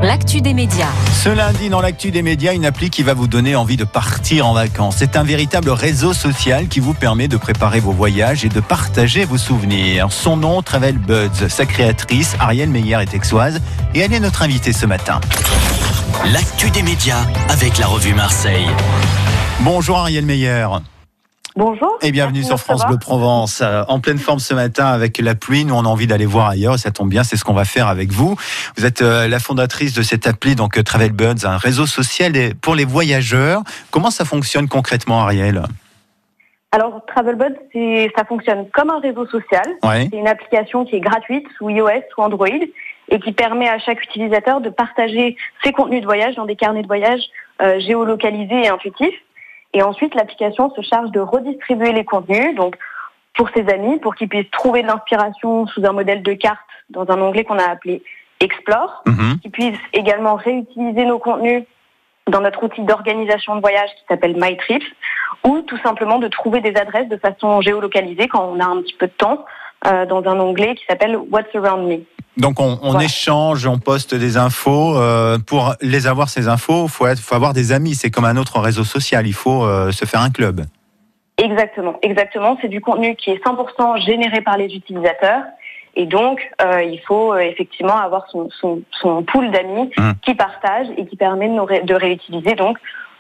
L'actu des médias. Ce lundi, dans l'actu des médias, une appli qui va vous donner envie de partir en vacances. C'est un véritable réseau social qui vous permet de préparer vos voyages et de partager vos souvenirs. Son nom, Travel Buds. Sa créatrice, Arielle Meyer, est texoise et elle est notre invitée ce matin. L'actu des médias avec la revue Marseille. Bonjour Arielle Meyer. Bonjour. Et bienvenue sur France Bleu Provence. En pleine forme ce matin avec la pluie. Nous, on a envie d'aller voir ailleurs et ça tombe bien, c'est ce qu'on va faire avec vous. Vous êtes la fondatrice de cette appli, donc Travel Buds, un réseau social pour les voyageurs. Comment ça fonctionne concrètement, Arielle ? Alors, Travel Buds, ça fonctionne comme un réseau social. Ouais. C'est une application qui est gratuite sous iOS ou Android et qui permet à chaque utilisateur de partager ses contenus de voyage dans des carnets de voyage géolocalisés et intuitifs. Et ensuite, l'application se charge de redistribuer les contenus, donc pour ses amis, pour qu'ils puissent trouver de l'inspiration sous un modèle de carte dans un onglet qu'on a appelé Explore, qu'ils puissent également réutiliser nos contenus dans notre outil d'organisation de voyage qui s'appelle MyTrips, ou tout simplement de trouver des adresses de façon géolocalisée quand on a un petit peu de temps dans un onglet qui s'appelle What's Around Me. Donc on échange, on poste des infos. Pour les avoir ces infos, faut avoir des amis. C'est comme un autre réseau social. Il faut se faire un club. Exactement. C'est du contenu qui est 100% généré par les utilisateurs. Et donc, il faut effectivement avoir son pool d'amis qui partagent et qui permet de réutiliser donc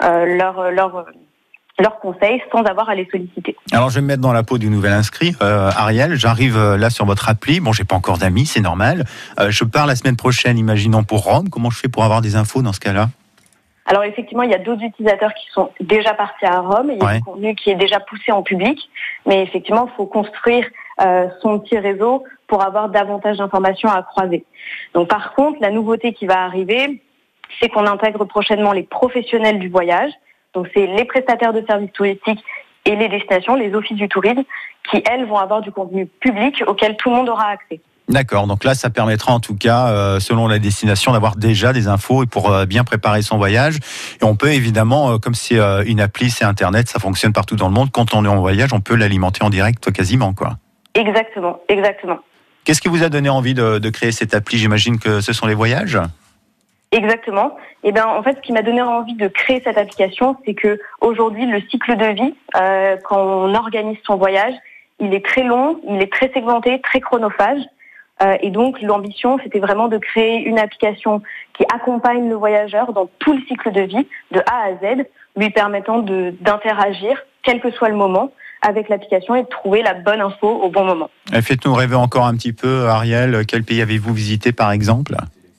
leurs conseils sans avoir à les solliciter. Alors je vais me mettre dans la peau du nouvel inscrit. Arielle, j'arrive là sur votre appli. Bon, j'ai pas encore d'amis, c'est normal. Je pars la semaine prochaine, imaginons pour Rome. Comment je fais pour avoir des infos dans ce cas-là ? Alors effectivement, il y a d'autres utilisateurs qui sont déjà partis à Rome. Il y a du contenu qui est déjà poussé en public. Mais effectivement, il faut construire son petit réseau pour avoir davantage d'informations à croiser. Donc par contre, la nouveauté qui va arriver, c'est qu'on intègre prochainement les professionnels du voyage. Donc c'est les prestataires de services touristiques et les destinations, les offices du tourisme, qui elles vont avoir du contenu public auquel tout le monde aura accès. D'accord, donc là ça permettra en tout cas, selon la destination, d'avoir déjà des infos et pour bien préparer son voyage. Et on peut évidemment, comme c'est une appli, c'est Internet, ça fonctionne partout dans le monde, quand on est en voyage, on peut l'alimenter en direct quasiment, quoi. Exactement. Qu'est-ce qui vous a donné envie de créer cette appli ? J'imagine que ce sont les voyages ? Exactement. Et bien, en fait, ce qui m'a donné envie de créer cette application, c'est que aujourd'hui, le cycle de vie, quand on organise son voyage, il est très long, il est très segmenté, très chronophage. Et donc, l'ambition, c'était vraiment de créer une application qui accompagne le voyageur dans tout le cycle de vie, de A à Z, lui permettant d'interagir, quel que soit le moment, avec l'application et de trouver la bonne info au bon moment. Et faites-nous rêver encore un petit peu, Arielle. Quel pays avez-vous visité, par exemple ?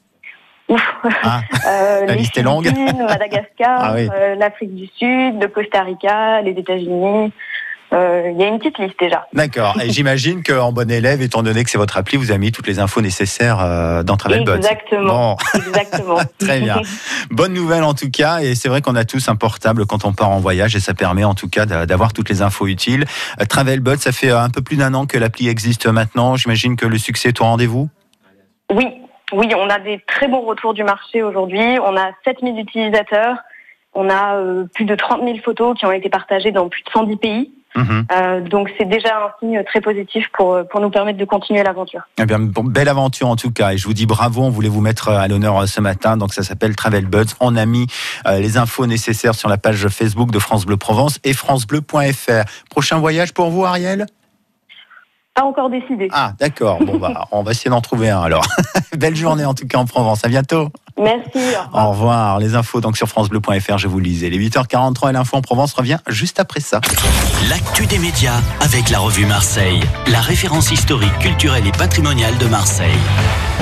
La liste est longue. Madagascar, l'Afrique du Sud, le Costa Rica, les États-Unis. Il y a une petite liste déjà. D'accord. Et j'imagine qu'en bon élève, étant donné que c'est votre appli, vous avez mis toutes les infos nécessaires dans Travel Buds. Exactement. Très bien. Bonne nouvelle en tout cas. Et c'est vrai qu'on a tous un portable quand on part en voyage et ça permet en tout cas d'avoir toutes les infos utiles. Travel Buds, ça fait un peu plus d'un an que l'appli existe maintenant. J'imagine que le succès est au rendez-vous ? Oui, on a des très bons retours du marché aujourd'hui. On a 7000 utilisateurs. On a plus de 30 000 photos qui ont été partagées dans plus de 110 pays. Donc c'est déjà un signe très positif pour nous permettre de continuer l'aventure. Eh bien, belle aventure en tout cas. Et je vous dis bravo, on voulait vous mettre à l'honneur ce matin. Donc ça s'appelle Travel Buds. On a mis les infos nécessaires sur la page Facebook de France Bleu Provence et francebleu.fr. Prochain voyage pour vous, Arielle ? Pas encore décidé. Ah, d'accord. Bon, on va essayer d'en trouver un alors. Belle journée en tout cas en Provence. À bientôt. Merci. Au revoir. Les infos donc sur francebleu.fr, je vous le lisais. Les 8h43 et l'info en Provence revient juste après ça. L'actu des médias avec la revue Marseille, la référence historique, culturelle et patrimoniale de Marseille.